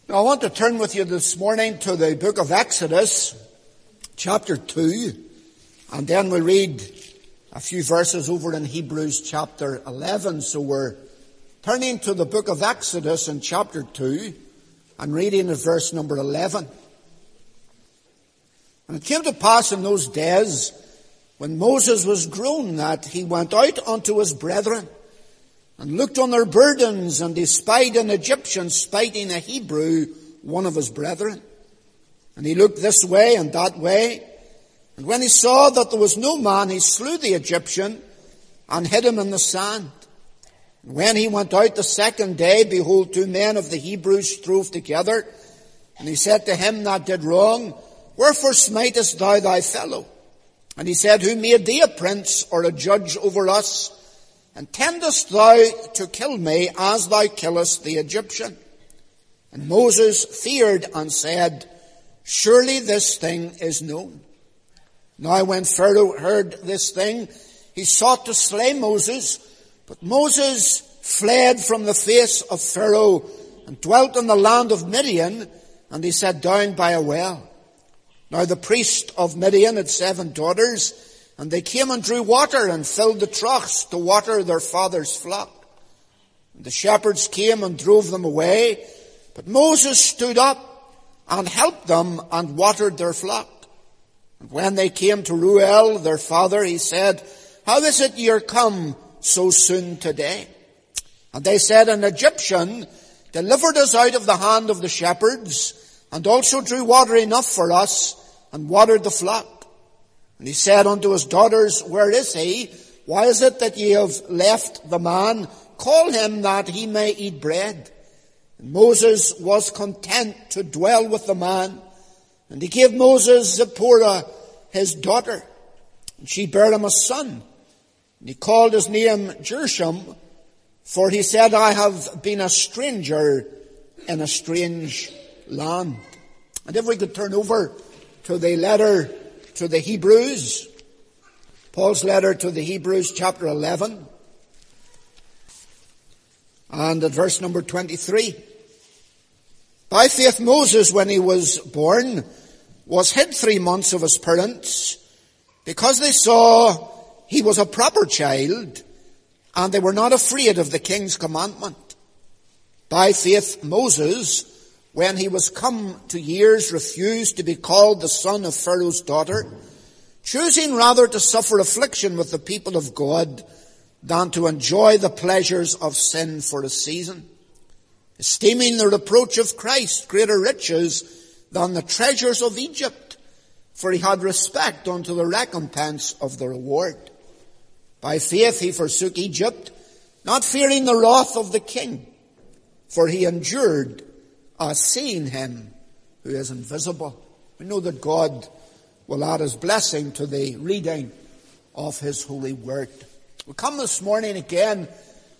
Now, I want to turn with you this morning to the book of Exodus, chapter 2, and then we'll read a few verses over in Hebrews chapter 11. So we're turning to the book of Exodus in chapter 2 and reading at verse number 11. And it came to pass in those days when Moses was grown that he went out unto his brethren and looked on their burdens, and he spied an Egyptian spiting a Hebrew, one of his brethren. And he looked this way and that way, and when he saw that there was no man, he slew the Egyptian and hid him in the sand. And when he went out the second day, behold, two men of the Hebrews strove together. And he said to him that did wrong, Wherefore smitest thou thy fellow? And he said, Who made thee a prince or a judge over us? Intendest thou to kill me as thou killest the Egyptian? And Moses feared and said, Surely this thing is known. Now when Pharaoh heard this thing, he sought to slay Moses, but Moses fled from the face of Pharaoh and dwelt in the land of Midian, and he sat down by a well. Now the priest of Midian had 7 daughters, and they came and drew water and filled the troughs to water their father's flock. And the shepherds came and drove them away, but Moses stood up and helped them and watered their flock. And when they came to Reuel, their father, he said, How is it ye are come so soon today? And they said, An Egyptian delivered us out of the hand of the shepherds, and also drew water enough for us, and watered the flock. And he said unto his daughters, Where is he? Why is it that ye have left the man? Call him that he may eat bread. And Moses was content to dwell with the man. And he gave Moses Zipporah, his daughter. And she bare him a son. And he called his name Gershom, for he said, I have been a stranger in a strange land. And if we could turn over to the letter to the Hebrews, Paul's letter to the Hebrews, chapter 11, and at verse number 23. By faith Moses, when he was born, was hid 3 months of his parents, because they saw he was a proper child, and they were not afraid of the king's commandment. By faith Moses, when he was come to years, refused to be called the son of Pharaoh's daughter, choosing rather to suffer affliction with the people of God than to enjoy the pleasures of sin for a season, esteeming the reproach of Christ greater riches than the treasures of Egypt, for he had respect unto the recompense of the reward. By faith he forsook Egypt, not fearing the wrath of the king, for he endured as seeing him who is invisible. We know that God will add his blessing to the reading of his holy word. We come this morning again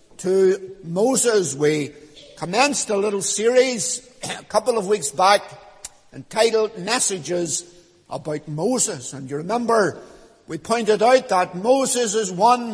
to Moses. We commenced a little series a couple of weeks back entitled Messages about Moses. And you remember we pointed out that Moses is one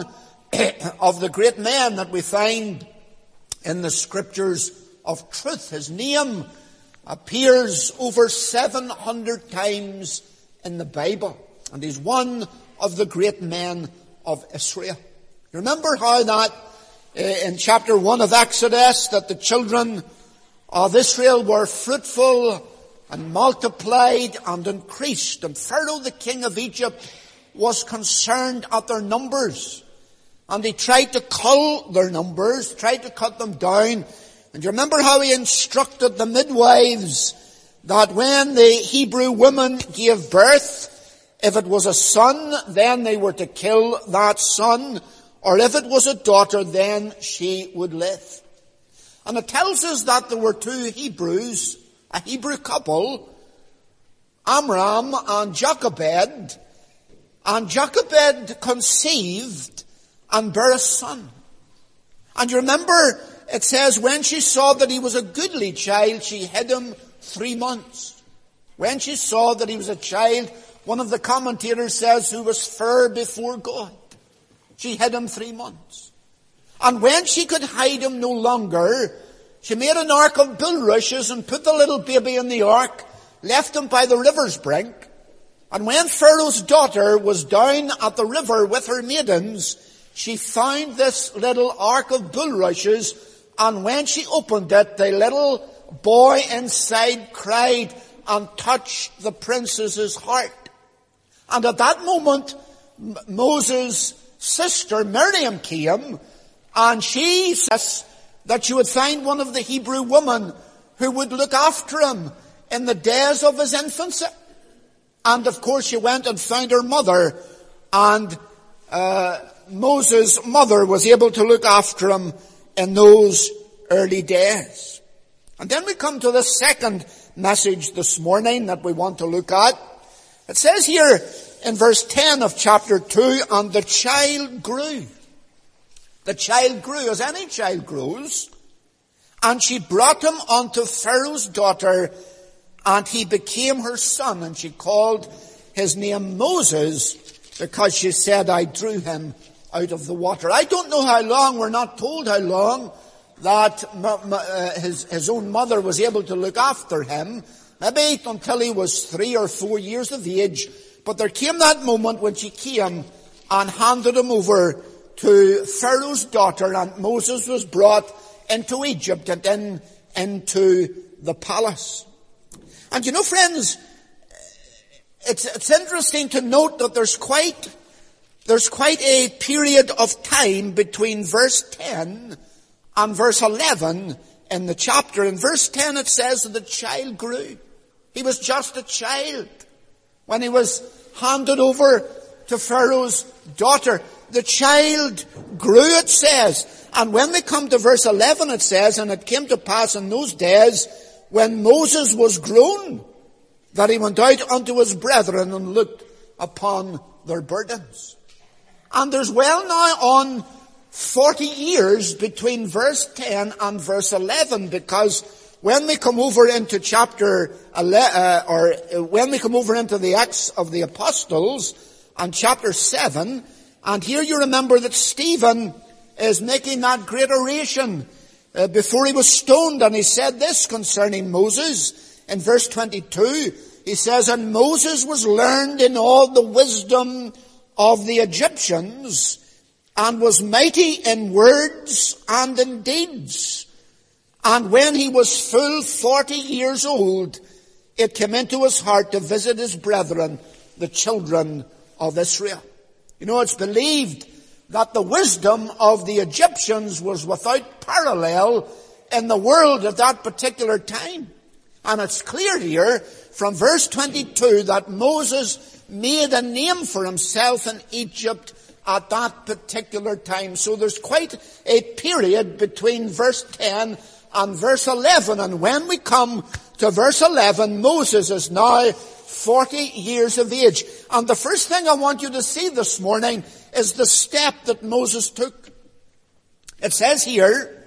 of the great men that we find in the scriptures of truth. His name appears over 700 times in the Bible, and he's one of the great men of Israel. You remember how that in chapter 1 of Exodus that the children of Israel were fruitful and multiplied and increased, and Pharaoh the king of Egypt was concerned at their numbers, and he tried to cull their numbers, tried to cut them down. And you remember how he instructed the midwives that when the Hebrew women gave birth, if it was a son, then they were to kill that son, or if it was a daughter, then she would live. And it tells us that there were 2 Hebrews, a Hebrew couple, Amram and Jochebed, and Jochebed conceived and bare a son. And you remember, it says, when she saw that he was a goodly child, she hid him 3 months. When she saw that he was a child, one of the commentators says, who was fair before God, she hid him 3 months. And when she could hide him no longer, She made an ark of bulrushes and put the little baby in the ark, left him by the river's brink. And when Pharaoh's daughter was down at the river with her maidens, she found this little ark of bulrushes, and when she opened it, the little boy inside cried and touched the princess's heart. And at that moment, Moses' sister Miriam came, and she says that she would find one of the Hebrew women who would look after him in the days of his infancy. And of course she went and found her mother, and Moses' mother was able to look after him in those early days. And then we come to the second message this morning that we want to look at. It says here in verse 10 of chapter 2, and the child grew. The child grew as any child grows. And she brought him unto Pharaoh's daughter, and he became her son. And she called his name Moses, because she said, I drew him out of the water. I don't know how long, we're not told how long, that his own mother was able to look after him. Maybe until he was 3 or 4 years of age. But there came that moment when she came and handed him over to Pharaoh's daughter, and Moses was brought into Egypt and into the palace. And you know, friends, it's interesting to note that there's quite a period of time between verse 10 and verse 11 in the chapter. In verse 10 it says that the child grew. He was just a child when he was handed over to Pharaoh's daughter. The child grew, it says. And when we come to verse 11 it says, and it came to pass in those days when Moses was grown, that he went out unto his brethren and looked upon their burdens. And there's well now on 40 years between verse 10 and verse 11, because when we come over into chapter 11, when we come over into the Acts of the Apostles and chapter 7, and here you remember that Stephen is making that great oration before he was stoned, and he said this concerning Moses in verse 22. He says, and Moses was learned in all the wisdom of the Egyptians, and was mighty in words and in deeds. And when he was full 40 years old, it came into his heart to visit his brethren, the children of Israel. You know, it's believed that the wisdom of the Egyptians was without parallel in the world at that particular time. And it's clear here from verse 22 that Moses made a name for himself in Egypt at that particular time. So there's quite a period between verse 10 and verse 11. And when we come to verse 11, Moses is now 40 years of age. And the first thing I want you to see this morning is the step that Moses took. It says here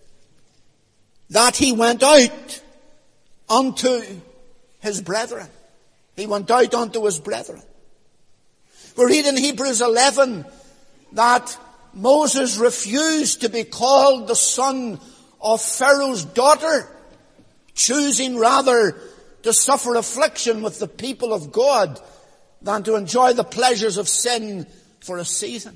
that he went out unto his brethren. He went out unto his brethren. We read in Hebrews 11 that Moses refused to be called the son of Pharaoh's daughter, choosing rather to suffer affliction with the people of God than to enjoy the pleasures of sin for a season.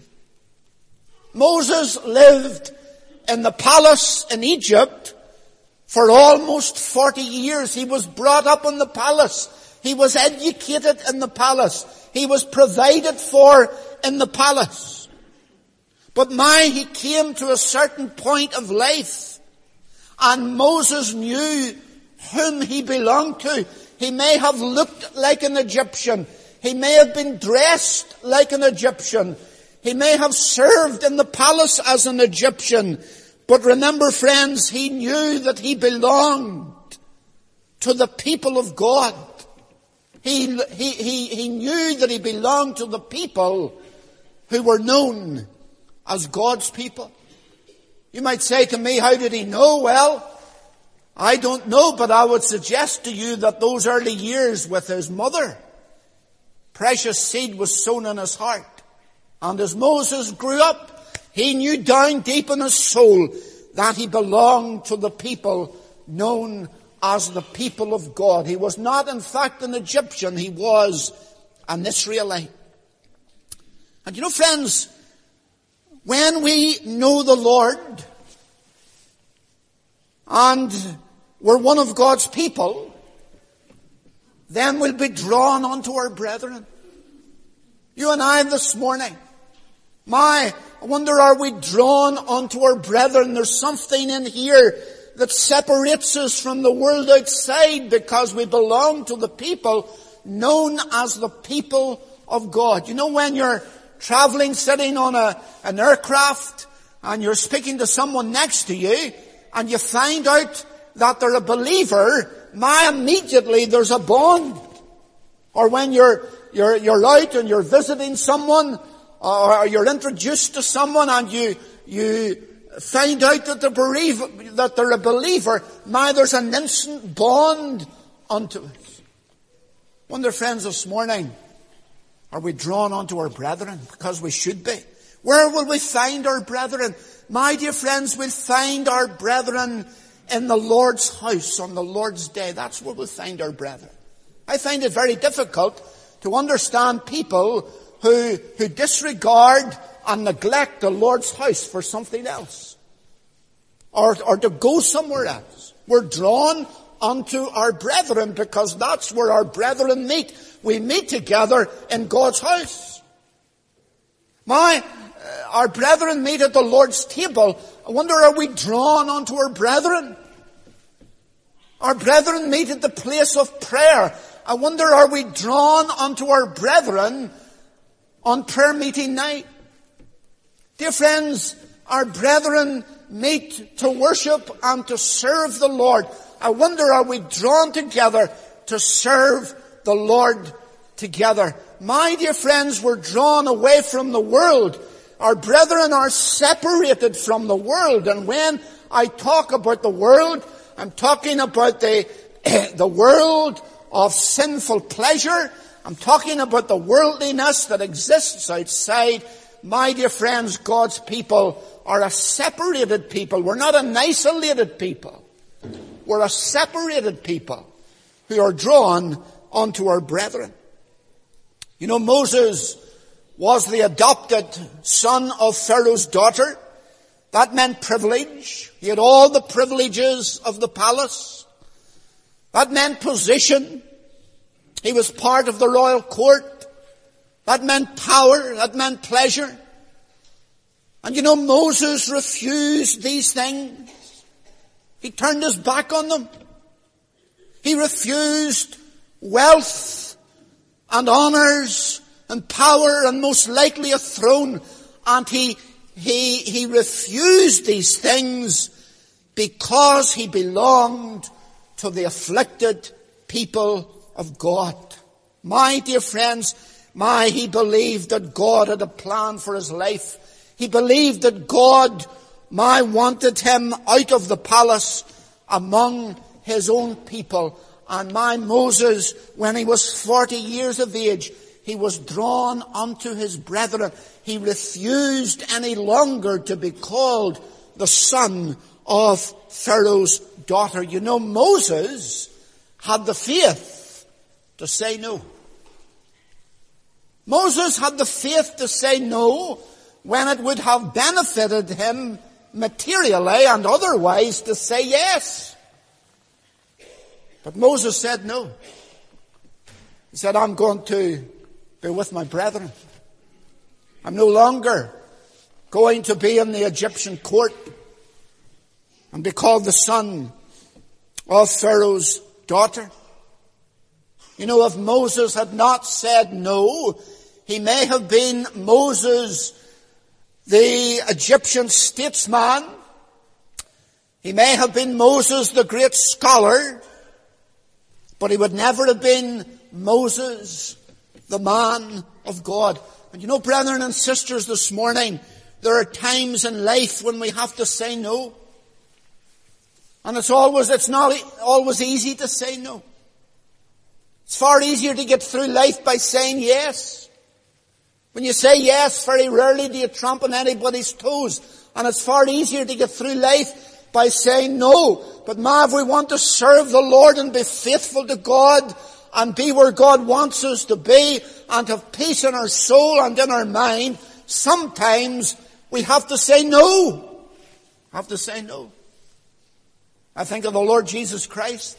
Moses lived in the palace in Egypt for almost 40 years. He was brought up in the palace. He was educated in the palace. He was provided for in the palace. But now he came to a certain point of life, and Moses knew whom he belonged to. He may have looked like an Egyptian. He may have been dressed like an Egyptian. He may have served in the palace as an Egyptian. But remember, friends, he knew that he belonged to the people of God. He knew that he belonged to the people who were known as God's people. You might say to me, how did he know? Well, I don't know, but I would suggest to you that those early years with his mother, precious seed was sown in his heart. And as Moses grew up, he knew down deep in his soul that he belonged to the people known as the people of God. He was not, in fact, an Egyptian. He was an Israelite. And you know, friends, when we know the Lord and we're one of God's people, then we'll be drawn unto our brethren. You and I this morning, I wonder, are we drawn unto our brethren? There's something in here that separates us from the world outside because we belong to the people known as the people of God. You know, when you're traveling, sitting on an aircraft, and you're speaking to someone next to you, and you find out that they're a believer, immediately there's a bond. Or when you're out and you're visiting someone, or you're introduced to someone and you find out that they're a believer, there's an instant bond unto it. Wonder, friends, this morning, are we drawn unto our brethren? Because we should be. Where will we find our brethren? My dear friends, we'll find our brethren in the Lord's house on the Lord's day. That's where we'll find our brethren. I find it very difficult to understand people who disregard and neglect the Lord's house for something else, or to go somewhere else. We're drawn unto our brethren because that's where our brethren meet. We meet together in God's house. Our brethren meet at the Lord's table. I wonder, are we drawn unto our brethren? Our brethren meet at the place of prayer. I wonder, are we drawn unto our brethren on prayer meeting night? Dear friends, our brethren meet to worship and to serve the Lord. I wonder, are we drawn together to serve the Lord together? My dear friends, we're drawn away from the world. Our brethren are separated from the world. And when I talk about the world, I'm talking about the world of sinful pleasure. I'm talking about the worldliness that exists outside. My dear friends, God's people are a separated people. We're not an isolated people. We're a separated people who are drawn unto our brethren. You know, Moses was the adopted son of Pharaoh's daughter. That meant privilege. He had all the privileges of the palace. That meant position. He was part of the royal court. That meant power. That meant pleasure. And you know, Moses refused these things. He turned his back on them. He refused wealth and honors and power and most likely a throne. And he refused these things because he belonged to the afflicted people of God. My dear friends, he believed that God had a plan for his life. He believed that God, wanted him out of the palace among his own people. And Moses, when he was 40 years of age, he was drawn unto his brethren. He refused any longer to be called the son of Pharaoh's daughter. You know, Moses had the faith to say no. Moses had the faith to say no when it would have benefited him materially and otherwise to say yes. But Moses said no. He said, I'm going to be with my brethren. I'm no longer going to be in the Egyptian court and be called the son of Pharaoh's daughter. You know, if Moses had not said no, he may have been Moses, the Egyptian statesman. He may have been Moses, the great scholar, but he would never have been Moses, the man of God. And you know, brethren and sisters, this morning, there are times in life when we have to say no. And it's not always easy to say no. It's far easier to get through life by saying yes. When you say yes, very rarely do you tramp on anybody's toes. And it's far easier to get through life by saying no. But if we want to serve the Lord and be faithful to God and be where God wants us to be and have peace in our soul and in our mind, sometimes we have to say no. Have to say no. I think of the Lord Jesus Christ.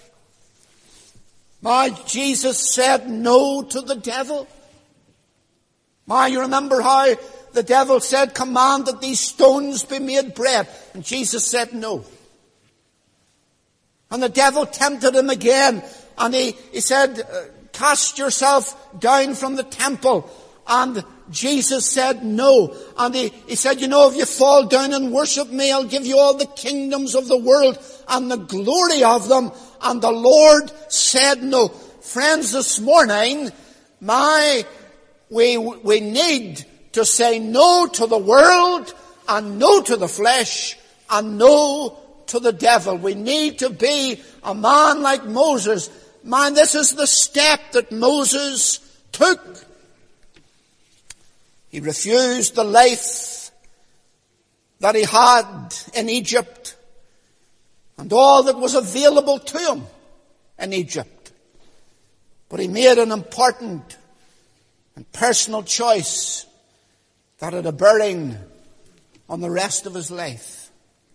Jesus said no to the devil. You remember how the devil said, command that these stones be made bread. And Jesus said no. And the devil tempted him again. And he said, cast yourself down from the temple. And Jesus said no. And he said, if you fall down and worship me, I'll give you all the kingdoms of the world and the glory of them. And the Lord said no. Friends, this morning, we need to say no to the world and no to the flesh and no to the devil. We need to be a man like Moses. This is the step that Moses took. He refused the life that he had in Egypt and all that was available to him in Egypt. But he made an important and personal choice that had a bearing on the rest of his life.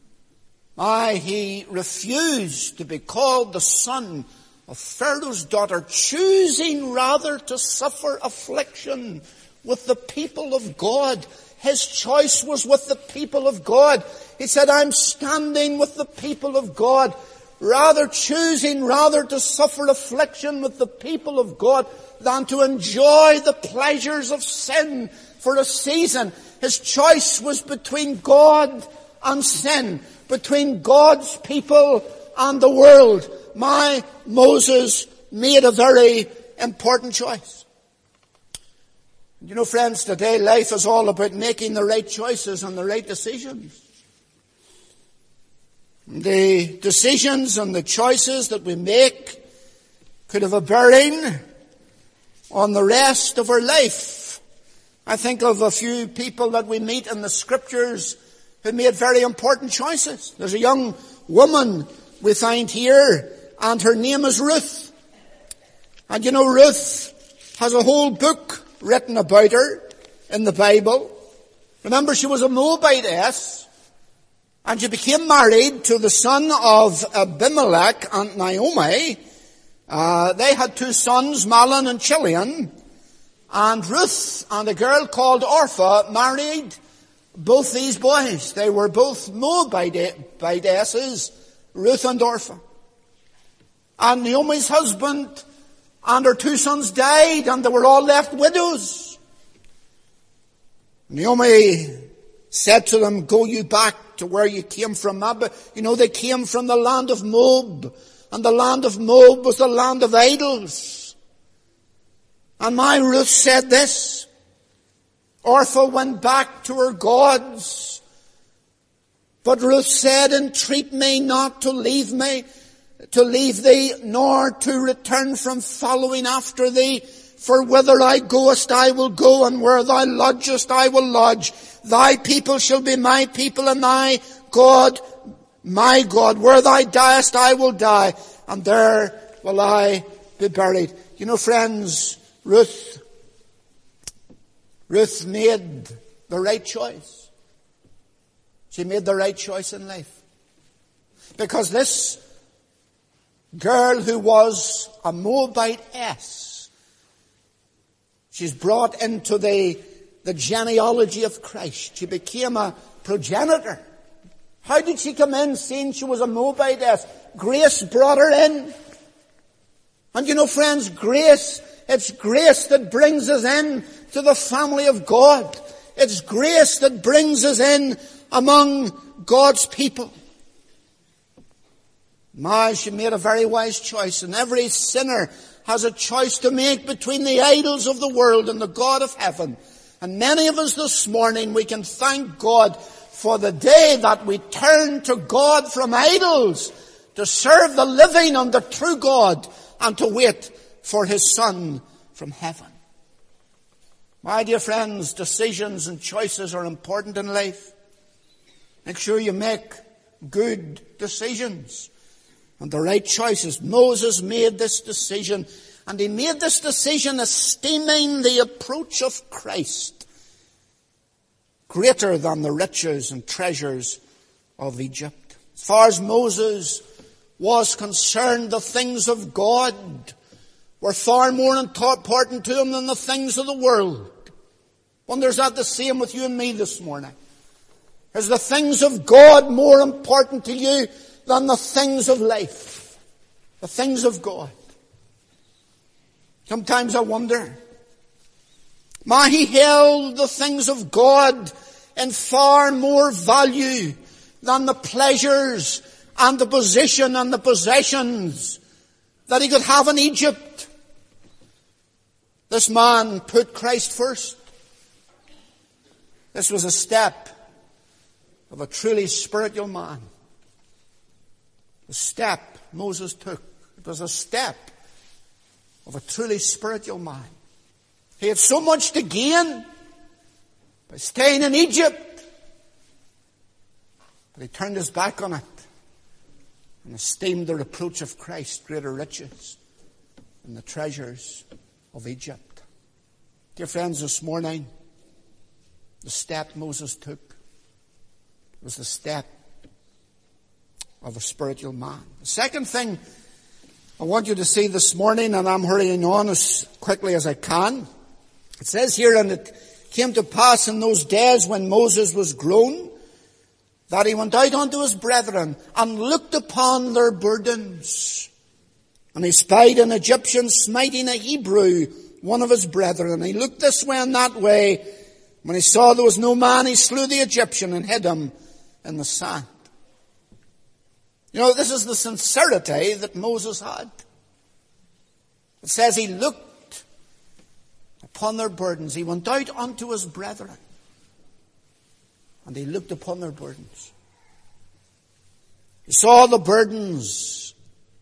He refused to be called the son of Pharaoh's daughter, choosing rather to suffer affliction with the people of God. His choice was with the people of God. He said, I'm standing with the people of God, choosing to suffer affliction with the people of God than to enjoy the pleasures of sin for a season. His choice was between God and sin, between God's people and the world. Moses made a very important choice. Friends, today life is all about making the right choices and the right decisions. The decisions and the choices that we make could have a bearing on the rest of our life. I think of a few people that we meet in the scriptures who made very important choices. There's a young woman we find here, and her name is Ruth. And Ruth has a whole book written about her in the Bible. Remember, she was a Moabitess, and she became married to the son of Abimelech and Naomi. They had two sons, Mahlon and Chilion. And Ruth and a girl called Orpah married both these boys. They were both Moabitesses, Ruth and Orpah. And Naomi's husband and her two sons died, and they were all left widows. Naomi said to them, go you back to where you came from. They came from the land of Moab, and the land of Moab was the land of idols. And Ruth said this, Orpah went back to her gods, but Ruth said, entreat me not to leave thee, nor to return from following after thee. For whither I goest, I will go, and where thou lodgest, I will lodge. Thy people shall be my people, and thy God, my God. Where thou diest, I will die, and there will I be buried. Friends, Ruth made the right choice. She made the right choice in life. Because this girl who was a Moabitess, she's brought into the genealogy of Christ. She became a progenitor. How did she come in, seeing she was a Moabitess? Grace brought her in. And friends, it's grace that brings us in to the family of God. It's grace that brings us in among God's people. She made a very wise choice, and every sinner has a choice to make between the idols of the world and the God of heaven. And many of us this morning, we can thank God for the day that we turn to God from idols to serve the living and the true God and to wait for His Son from heaven. My dear friends, decisions and choices are important in life. Make sure you make good decisions and the right choices. Moses made this decision, and he made this decision esteeming the approach of Christ greater than the riches and treasures of Egypt. As far as Moses was concerned, the things of God were far more important to him than the things of the world. Wonder, is that the same with you and me this morning? Is the things of God more important to you than the things of life? The things of God. Sometimes I wonder, he held the things of God in far more value than the pleasures and the position and the possessions that he could have in Egypt. This man put Christ first. This was a step of a truly spiritual man. The step Moses took. It was a step of a truly spiritual man. He had so much to gain by staying in Egypt, but he turned his back on it and esteemed the reproach of Christ greater riches than the treasures of Egypt. Dear friends, this morning, the step Moses took was the step of a spiritual man. The second thing I want you to see this morning, and I'm hurrying on as quickly as I can. It says here, and it came to pass in those days when Moses was grown, that he went out unto his brethren and looked upon their burdens. And he spied an Egyptian smiting a Hebrew, one of his brethren. And he looked this way and that way. When he saw there was no man, he slew the Egyptian and hid him in the sand. You know, this is the sincerity that Moses had. It says he looked upon their burdens. He went out unto his brethren, and he looked upon their burdens. He saw the burdens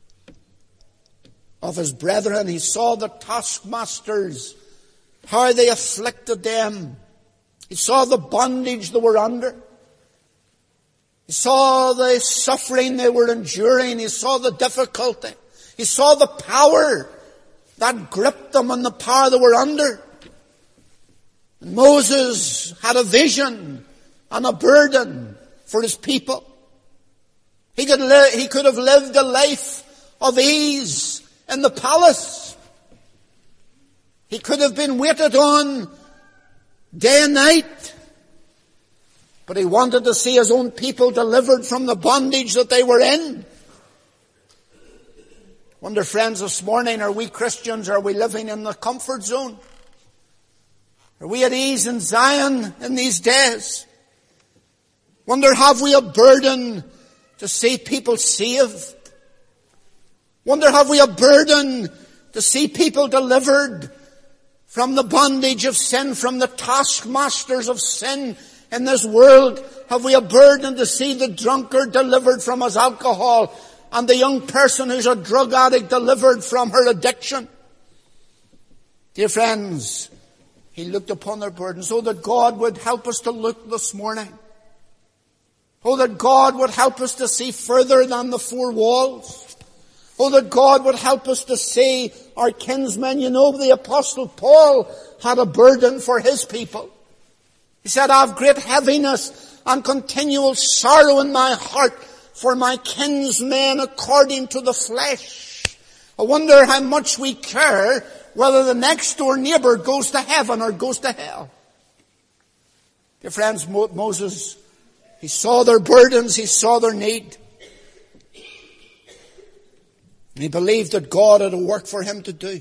of his brethren. He saw the taskmasters, how they afflicted them. He saw the bondage they were under. He saw the suffering they were enduring. He saw the difficulty. He saw the power that gripped them and the power they were under. And Moses had a vision and a burden for his people. He could have lived a life of ease in the palace. He could have been waited on day and night. But he wanted to see his own people delivered from the bondage that they were in. Wonder, friends, this morning, are we Christians, are we living in the comfort zone? Are we at ease in Zion in these days? Wonder, have we a burden to see people saved? Wonder, have we a burden to see people delivered from the bondage of sin, from the taskmasters of sin in this world? Have we a burden to see the drunkard delivered from his alcohol and the young person who's a drug addict delivered from her addiction? Dear friends, he looked upon their burdens. Oh, that God would help us to look this morning. Oh, that God would help us to see further than the four walls. Oh, that God would help us to see our kinsmen. You know, the Apostle Paul had a burden for his people. He said, I have great heaviness and continual sorrow in my heart for my kinsmen according to the flesh. I wonder how much we care whether the next door neighbor goes to heaven or goes to hell. Dear friends, Moses, he saw their burdens, he saw their need. And he believed that God had a work for him to do.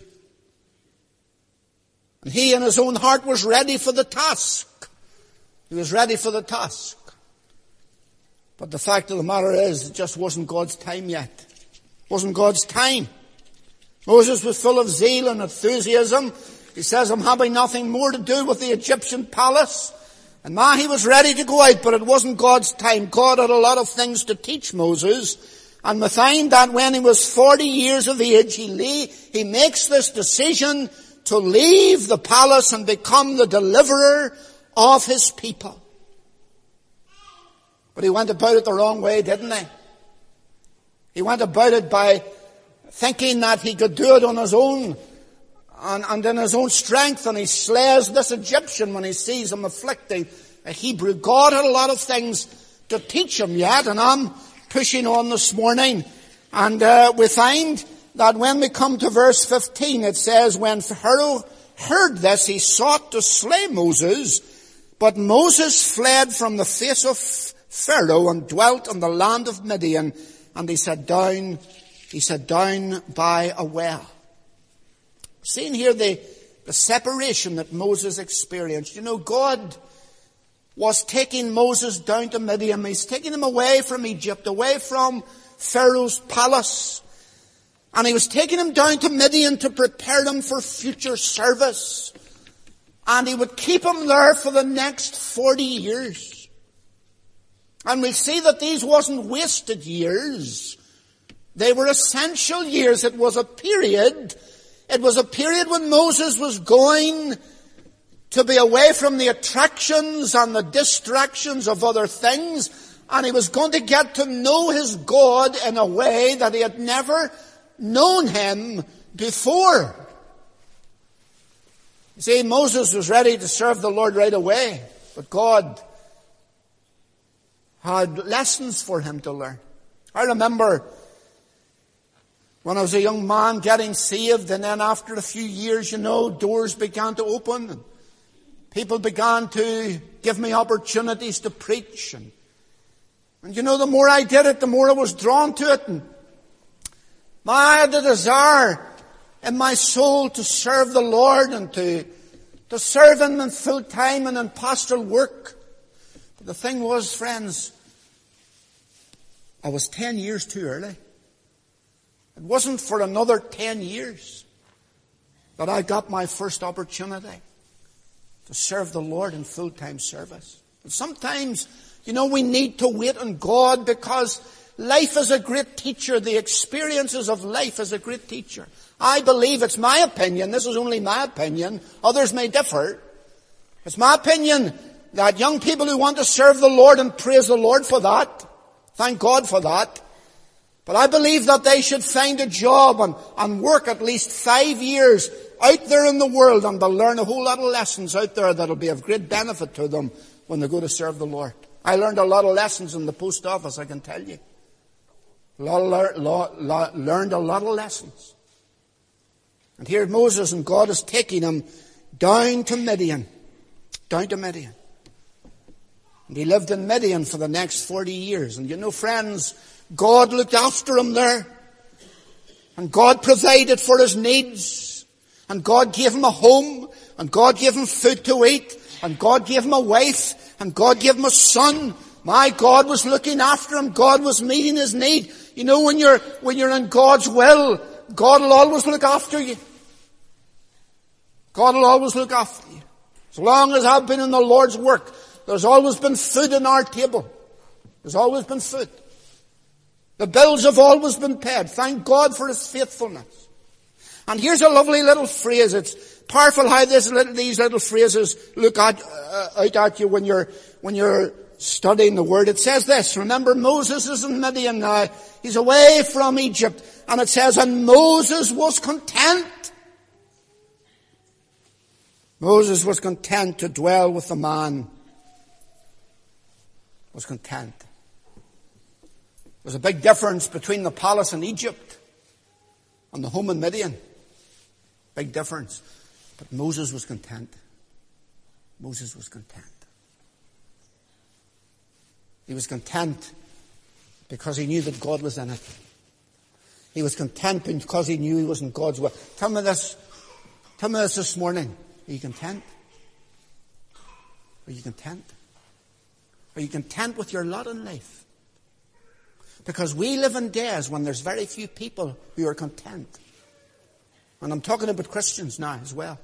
And he in his own heart was ready for the task. He was ready for the task. But the fact of the matter is, it just wasn't God's time yet. It wasn't God's time. Moses was full of zeal and enthusiasm. He says, I'm having nothing more to do with the Egyptian palace. And he was ready to go out, but it wasn't God's time. God had a lot of things to teach Moses. And we find that when he was 40 years of age, he makes this decision to leave the palace and become the deliverer of his people. But he went about it the wrong way, didn't he? He went about it by thinking that he could do it on his own and in his own strength, and he slays this Egyptian when he sees him afflicting a Hebrew. God had a lot of things to teach him yet, and I'm pushing on this morning. And we find that when we come to verse 15, it says, when Pharaoh heard this, he sought to slay Moses, but Moses fled from the face of Pharaoh and dwelt in the land of Midian, and he sat down by a well. Seeing here the separation that Moses experienced. You know, God was taking Moses down to Midian. He's taking him away from Egypt, away from Pharaoh's palace. And he was taking him down to Midian to prepare him for future service. And he would keep him there for the next 40 years. And we see that these wasn't wasted years. They were essential years. It was a period when Moses was going to be away from the attractions and the distractions of other things, and he was going to get to know his God in a way that he had never known him before. You see, Moses was ready to serve the Lord right away, but God had lessons for him to learn. I remember when I was a young man getting saved, and then after a few years, you know, doors began to open, and people began to give me opportunities to preach. And you know, the more I did it, the more I was drawn to it. And I had the desire in my soul to serve the Lord and to serve Him in full time and in pastoral work. But the thing was, friends, I was 10 years too early. It wasn't for another 10 years that I got my first opportunity to serve the Lord in full-time service. And sometimes, you know, we need to wait on God, because life is a great teacher. The experiences of life is a great teacher. I believe, it's my opinion, this is only my opinion, others may differ. It's my opinion that young people who want to serve the Lord, and praise the Lord for that, thank God for that, but I believe that they should find a job and work at least 5 years out there in the world, and they'll learn a whole lot of lessons out there that'll be of great benefit to them when they go to serve the Lord. I learned a lot of lessons in the post office, I can tell you. Learned a lot of lessons. And here Moses, and God is taking him down to Midian. Down to Midian. And he lived in Midian for the next 40 years. And you know, friends, God looked after him there. And God provided for his needs. And God gave him a home. And God gave him food to eat. And God gave him a wife. And God gave him a son. My God was looking after him. God was meeting his need. You know, when you're in God's will, God will always look after you. God will always look after you. As long as I've been in the Lord's work, there's always been food on our table. There's always been food. The bills have always been paid. Thank God for His faithfulness. And here's a lovely little phrase. It's powerful how these little phrases look out at you when you're studying the Word. It says this. Remember, Moses is in Midian now. He's away from Egypt. And it says, and Moses was content. Moses was content to dwell with the man. Was content. There's a big difference between the palace in Egypt and the home in Midian. Big difference. But Moses was content. Moses was content. He was content because he knew that God was in it. He was content because he knew he was in God's will. Tell me this this morning. Are you content? Are you content? Are you content with your lot in life? Because we live in days when there's very few people who are content. And I'm talking about Christians now as well.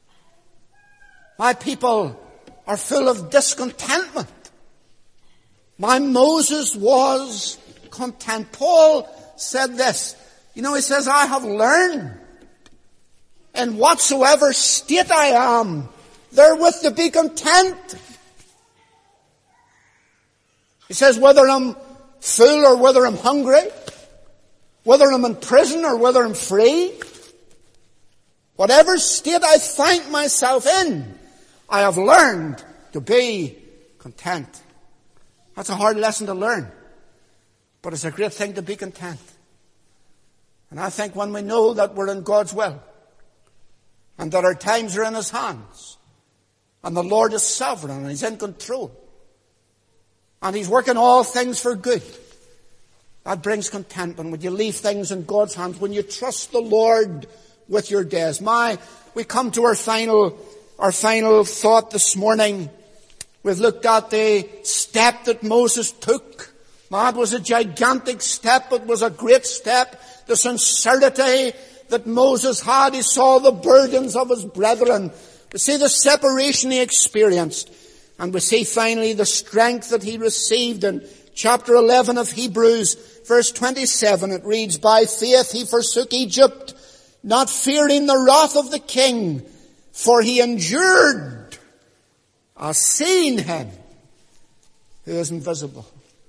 My people are full of discontentment. My Moses was content. Paul said this. You know, he says, I have learned in whatsoever state I am, therewith to be content. He says, whether I'm full or whether I'm hungry, whether I'm in prison or whether I'm free, whatever state I find myself in, I have learned to be content. That's a hard lesson to learn, but it's a great thing to be content. And I think when we know that we're in God's will, and that our times are in His hands, and the Lord is sovereign, and He's in control, and He's working all things for good, that brings contentment when you leave things in God's hands, when you trust the Lord with your days. We come to our final thought this morning. We've looked at the step that Moses took. That was a gigantic step. It was a great step. The sincerity that Moses had. He saw the burdens of his brethren. We see the separation he experienced. And we see finally the strength that he received in chapter 11 of Hebrews, verse 27. It reads, by faith he forsook Egypt, not fearing the wrath of the king, for he endured as seeing him who is invisible.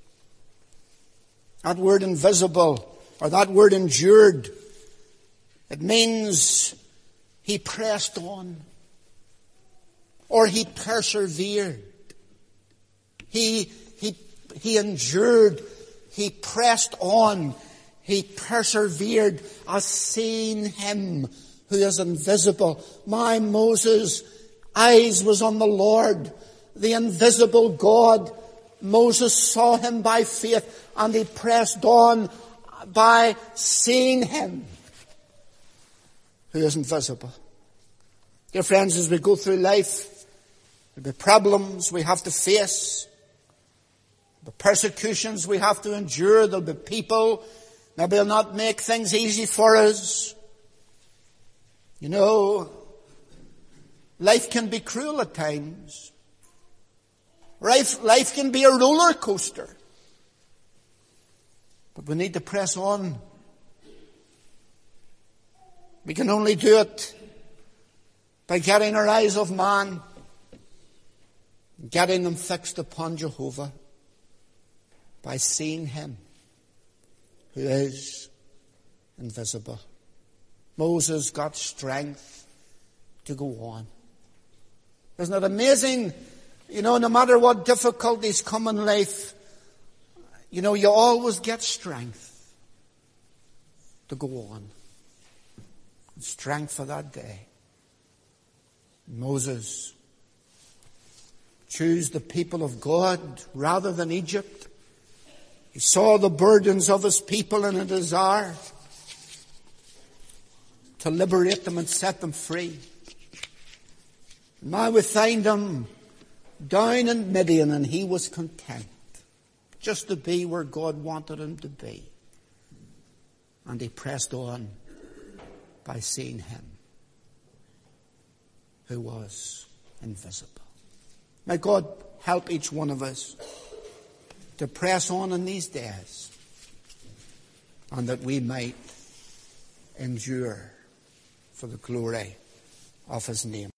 That word invisible, or that word endured, it means he pressed on, or he persevered. He endured, he pressed on, he persevered as seeing him who is invisible. My Moses' eyes was on the Lord, the invisible God. Moses saw him by faith, and he pressed on by seeing him who is invisible. Dear friends, as we go through life, there'll be problems we have to face, the persecutions we have to endure. There'll be people maybe will not make things easy for us. You know, life can be cruel at times. Life can be a roller coaster. But we need to press on. We can only do it by getting our eyes off man, getting them fixed upon Jehovah, by seeing him who is invisible. Moses got strength to go on. Isn't it amazing? You know, no matter what difficulties come in life, you know, you always get strength to go on. Strength for that day. Moses chose the people of God rather than Egypt. He saw the burdens of his people and a desire to liberate them and set them free. Now we find him down in Midian, and he was content just to be where God wanted him to be. And he pressed on by seeing him who was invisible. May God help each one of us to press on in these days, and that we might endure for the glory of his name.